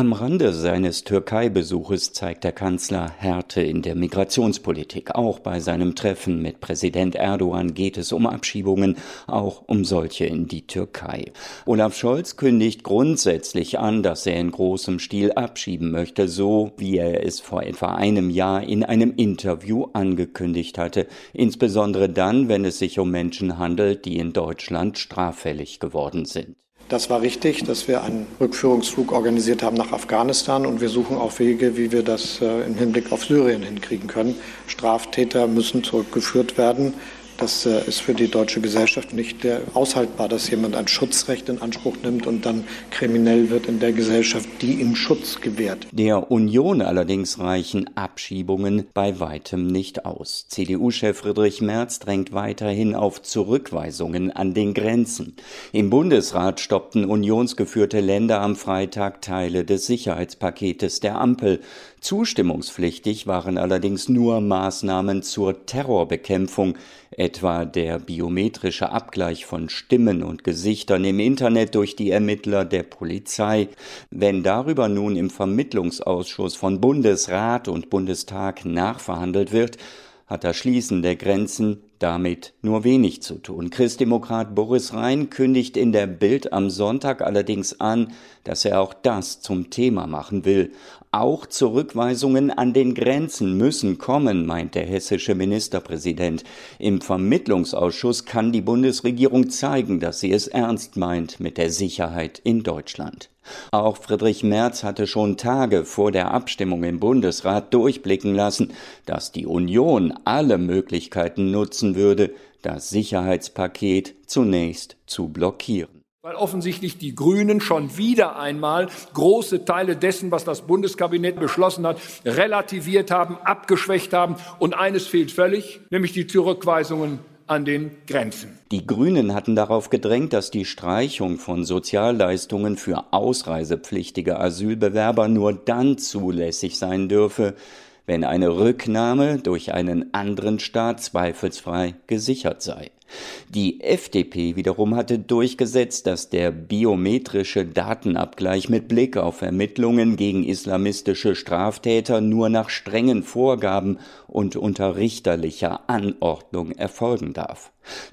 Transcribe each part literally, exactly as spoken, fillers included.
Am Rande seines Türkei-Besuches zeigt der Kanzler Härte in der Migrationspolitik. Auch bei seinem Treffen mit Präsident Erdogan geht es um Abschiebungen, auch um solche in die Türkei. Olaf Scholz kündigt grundsätzlich an, dass er in großem Stil abschieben möchte, so wie er es vor etwa einem Jahr in einem Interview angekündigt hatte. Insbesondere dann, wenn es sich um Menschen handelt, die in Deutschland straffällig geworden sind. Das war richtig, dass wir einen Rückführungsflug organisiert haben nach Afghanistan, und wir suchen auch Wege, wie wir das äh, im Hinblick auf Syrien hinkriegen können. Straftäter müssen zurückgeführt werden. Das äh, ist für die deutsche Gesellschaft nicht äh, aushaltbar, dass jemand ein Schutzrecht in Anspruch nimmt und dann kriminell wird in der Gesellschaft, die ihm Schutz gewährt. Der Union allerdings reichen Abschiebungen bei weitem nicht aus. C D U-Chef Friedrich Merz drängt weiterhin auf Zurückweisungen an den Grenzen. Im Bundesrat stoppten unionsgeführte Länder am Freitag Teile des Sicherheitspaketes der Ampel. Zustimmungspflichtig waren allerdings nur Maßnahmen zur Terrorbekämpfung, etwa der biometrische Abgleich von Stimmen und Gesichtern im Internet durch die Ermittler der Polizei. Wenn darüber nun im Vermittlungsausschuss von Bundesrat und Bundestag nachverhandelt wird, hat das Schließen der Grenzen damit nur wenig zu tun. Christdemokrat Boris Rhein kündigt in der Bild am Sonntag allerdings an, dass er auch das zum Thema machen will. Auch Zurückweisungen an den Grenzen müssen kommen, meint der hessische Ministerpräsident. Im Vermittlungsausschuss kann die Bundesregierung zeigen, dass sie es ernst meint mit der Sicherheit in Deutschland. Auch Friedrich Merz hatte schon Tage vor der Abstimmung im Bundesrat durchblicken lassen, dass die Union alle Möglichkeiten nutzen würde, das Sicherheitspaket zunächst zu blockieren. Weil offensichtlich die Grünen schon wieder einmal große Teile dessen, was das Bundeskabinett beschlossen hat, relativiert haben, abgeschwächt haben. Und eines fehlt völlig, nämlich die Zurückweisungen an den Grenzen. Die Grünen hatten darauf gedrängt, dass die Streichung von Sozialleistungen für ausreisepflichtige Asylbewerber nur dann zulässig sein dürfe, wenn eine Rücknahme durch einen anderen Staat zweifelsfrei gesichert sei. Die F D P wiederum hatte durchgesetzt, dass der biometrische Datenabgleich mit Blick auf Ermittlungen gegen islamistische Straftäter nur nach strengen Vorgaben und unter richterlicher Anordnung erfolgen darf.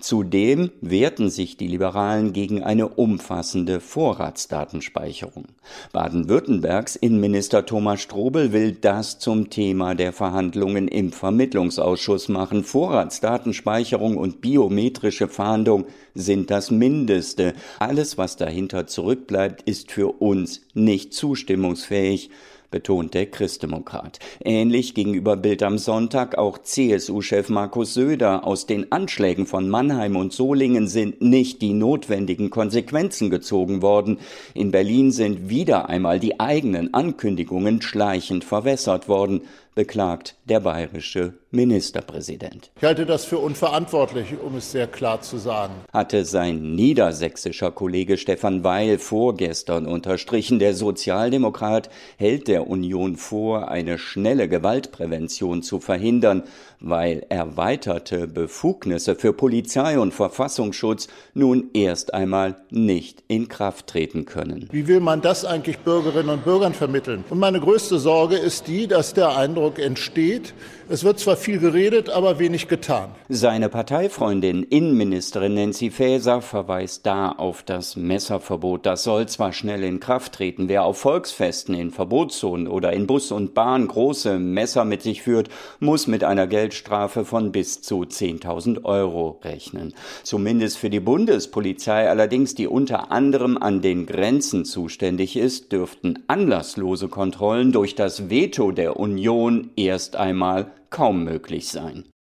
Zudem wehrten sich die Liberalen gegen eine umfassende Vorratsdatenspeicherung. Baden-Württembergs Innenminister Thomas Strobel will das zum Thema der Verhandlungen im Vermittlungsausschuss machen. Vorratsdatenspeicherung und biometrische Fahndung sind das Mindeste. Alles, was dahinter zurückbleibt, ist für uns nicht zustimmungsfähig, betont der Christdemokrat. Ähnlich gegenüber Bild am Sonntag auch C S U-Chef Markus Söder. Aus den Anschlägen von Mannheim und Solingen sind nicht die notwendigen Konsequenzen gezogen worden. In Berlin sind wieder einmal die eigenen Ankündigungen schleichend verwässert worden, beklagt der bayerische Ministerpräsident. Ich halte das für unverantwortlich, um es sehr klar zu sagen. Hatte sein niedersächsischer Kollege Stefan Weil vorgestern unterstrichen. Der Sozialdemokrat hält der Union vor, eine schnelle Gewaltprävention zu verhindern, weil erweiterte Befugnisse für Polizei und Verfassungsschutz nun erst einmal nicht in Kraft treten können. Wie will man das eigentlich Bürgerinnen und Bürgern vermitteln? Und meine größte Sorge ist die, dass der Eindruck entsteht, es wird zwar viel geredet, aber wenig getan. Seine Parteifreundin Innenministerin Nancy Faeser verweist da auf das Messerverbot. Das soll zwar schnell in Kraft treten. Wer auf Volksfesten in Verbotszonen oder in Bus und Bahn große Messer mit sich führt, muss mit einer Geldstrafe von bis zu zehntausend Euro rechnen. Zumindest für die Bundespolizei allerdings, die unter anderem an den Grenzen zuständig ist, dürften anlasslose Kontrollen durch das Veto der Union erst einmal kaum möglich sein.